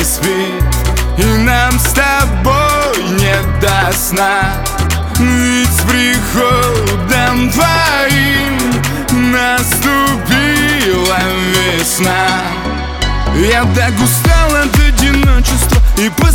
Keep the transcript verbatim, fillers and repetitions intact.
спи, и нам с тобой не до сна. Ведь с приходом твоим наступила весна. Я так устал от одиночества и